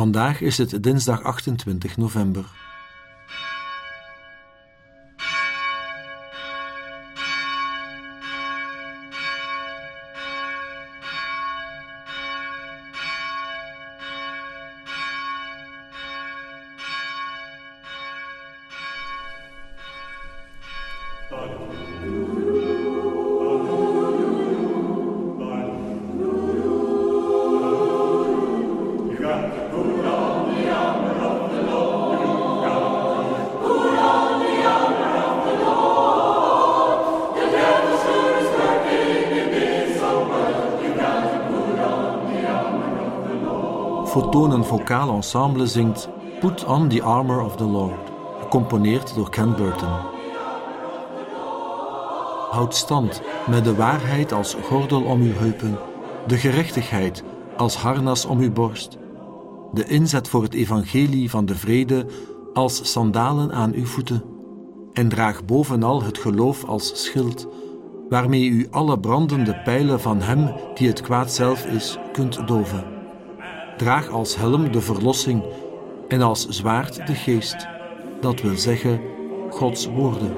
Vandaag is het dinsdag 28 november. Photonen vocaal ensemble zingt Put on the Armor of the Lord, gecomponeerd door Ken Burton. Houd stand met de waarheid als gordel om uw heupen, de gerechtigheid als harnas om uw borst, de inzet voor het evangelie van de vrede als sandalen aan uw voeten, en draag bovenal het geloof als schild, waarmee u alle brandende pijlen van hem die het kwaad zelf is, kunt doven. Draag als helm de verlossing en als zwaard de geest, dat wil zeggen Gods woorden.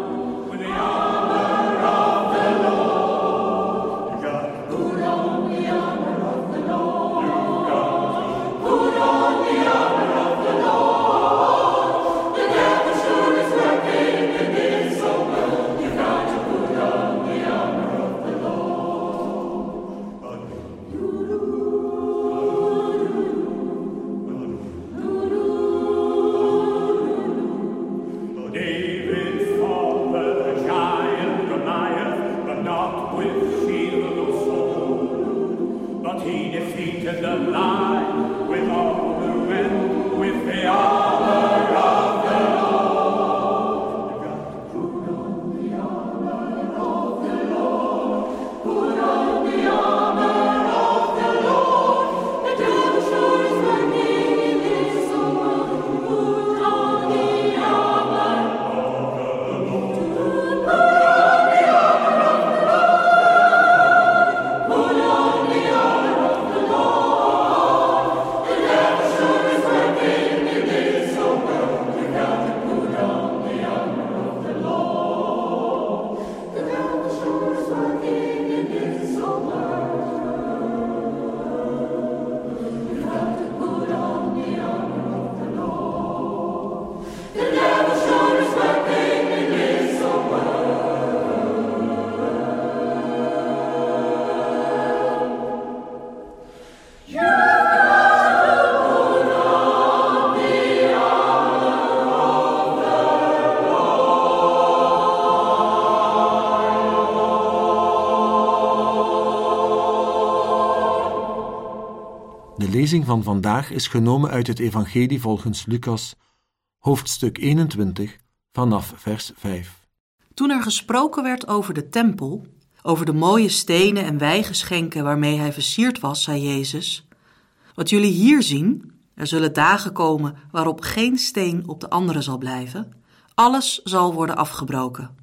De lezing van vandaag is genomen uit het Evangelie volgens Lucas, hoofdstuk 21, vanaf vers 5. Toen er gesproken werd over de tempel, over de mooie stenen en wijgeschenken waarmee hij versierd was, zei Jezus: wat jullie hier zien, er zullen dagen komen waarop geen steen op de andere zal blijven, alles zal worden afgebroken.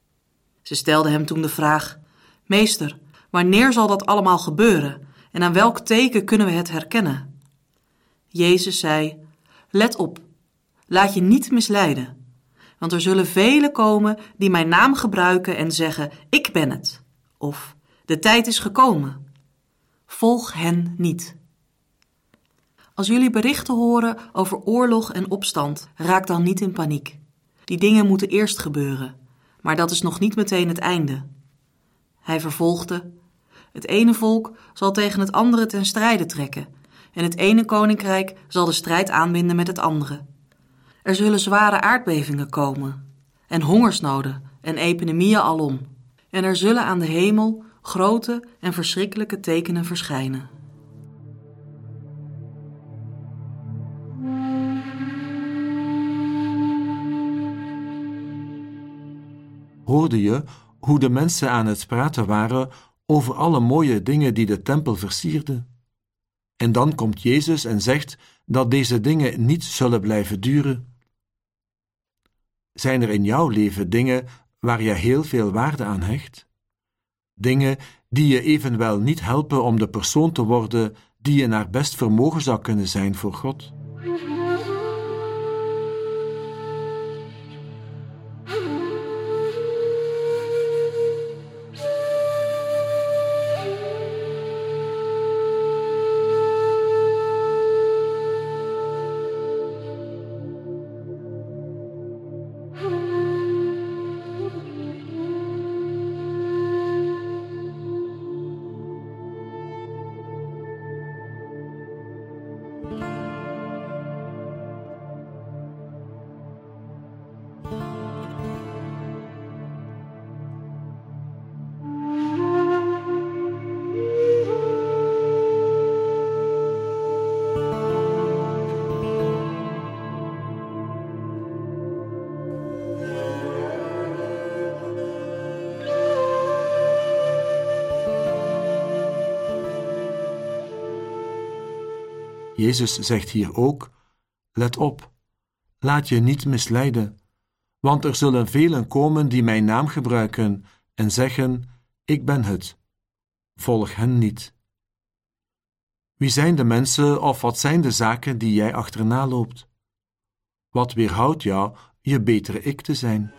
Ze stelden hem toen de vraag: Meester, wanneer zal dat allemaal gebeuren? En aan welk teken kunnen we het herkennen? Jezus zei: let op, laat je niet misleiden. Want er zullen velen komen die mijn naam gebruiken en zeggen: ik ben het. Of de tijd is gekomen. Volg hen niet. Als jullie berichten horen over oorlog en opstand, raak dan niet in paniek. Die dingen moeten eerst gebeuren, maar dat is nog niet meteen het einde. Hij vervolgde: het ene volk zal tegen het andere ten strijde trekken en het ene koninkrijk zal de strijd aanbinden met het andere. Er zullen zware aardbevingen komen en hongersnoden en epidemieën alom. En er zullen aan de hemel grote en verschrikkelijke tekenen verschijnen. Hoorde je hoe de mensen aan het praten waren over alle mooie dingen die de tempel versierden? En dan komt Jezus en zegt dat deze dingen niet zullen blijven duren. Zijn er in jouw leven dingen waar je heel veel waarde aan hecht? Dingen die je evenwel niet helpen om de persoon te worden die je naar best vermogen zou kunnen zijn voor God. Jezus zegt hier ook: let op, laat je niet misleiden, want er zullen velen komen die mijn naam gebruiken en zeggen: ik ben het. Volg hen niet. Wie zijn de mensen of wat zijn de zaken die jij achterna loopt? Wat weerhoudt jou je betere ik te zijn?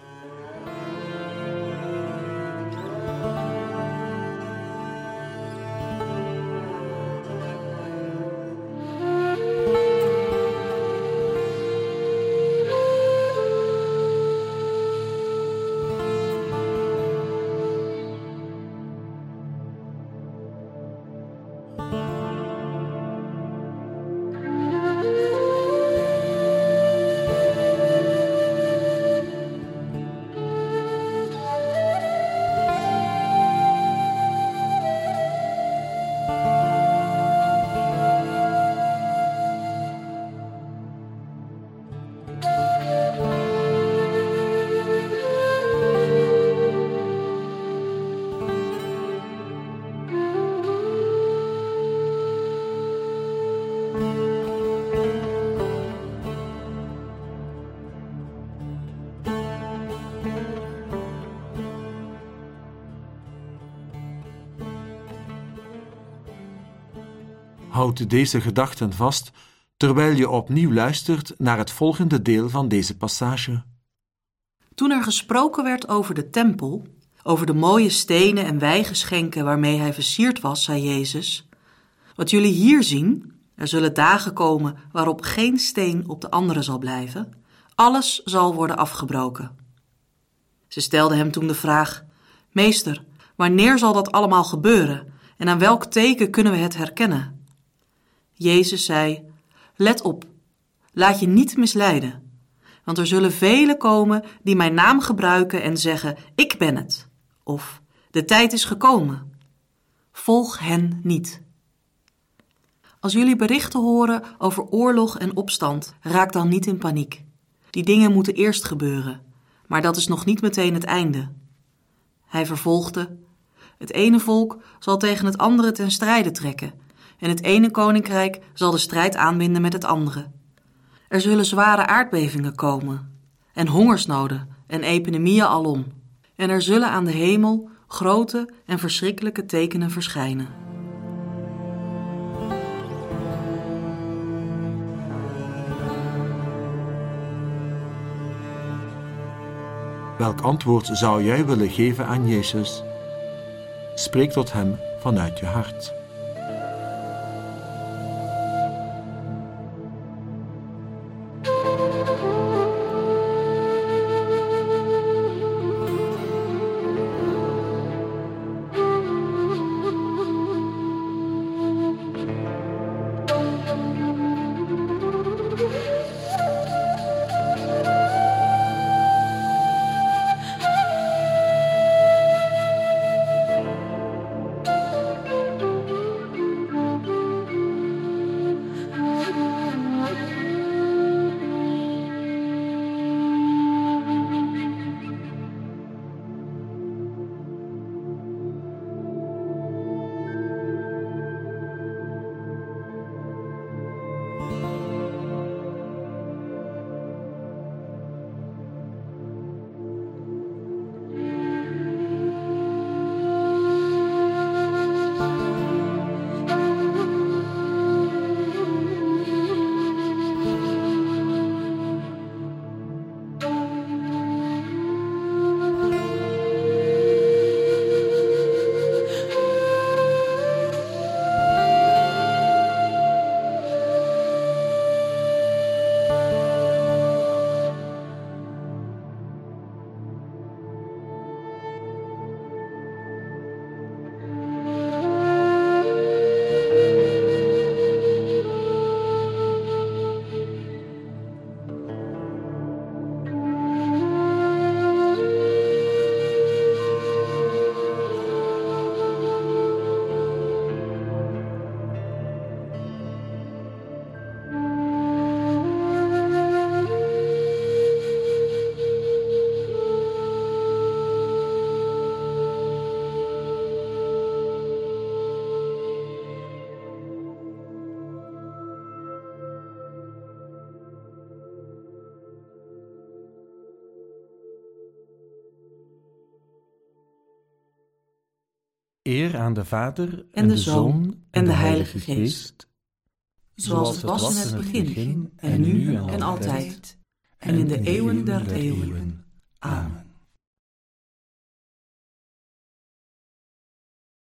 Houd deze gedachten vast terwijl je opnieuw luistert naar het volgende deel van deze passage. Toen er gesproken werd over de tempel, over de mooie stenen en wijgeschenken waarmee hij versierd was, zei Jezus: wat jullie hier zien, er zullen dagen komen waarop geen steen op de andere zal blijven, alles zal worden afgebroken. Ze stelden hem toen de vraag: Meester, wanneer zal dat allemaal gebeuren en aan welk teken kunnen we het herkennen? Jezus zei: let op, laat je niet misleiden, want er zullen velen komen die mijn naam gebruiken en zeggen: ik ben het, of de tijd is gekomen. Volg hen niet. Als jullie berichten horen over oorlog en opstand, raak dan niet in paniek. Die dingen moeten eerst gebeuren, maar dat is nog niet meteen het einde. Hij vervolgde: het ene volk zal tegen het andere ten strijde trekken en het ene koninkrijk zal de strijd aanbinden met het andere. Er zullen zware aardbevingen komen en hongersnoden en epidemieën alom. En er zullen aan de hemel grote en verschrikkelijke tekenen verschijnen. Welk antwoord zou jij willen geven aan Jezus? Spreek tot hem vanuit je hart. Eer aan de Vader en de Zoon en de Heilige Geest. Zoals het was in het begin en nu en altijd. En in de eeuwen der eeuwen. Amen.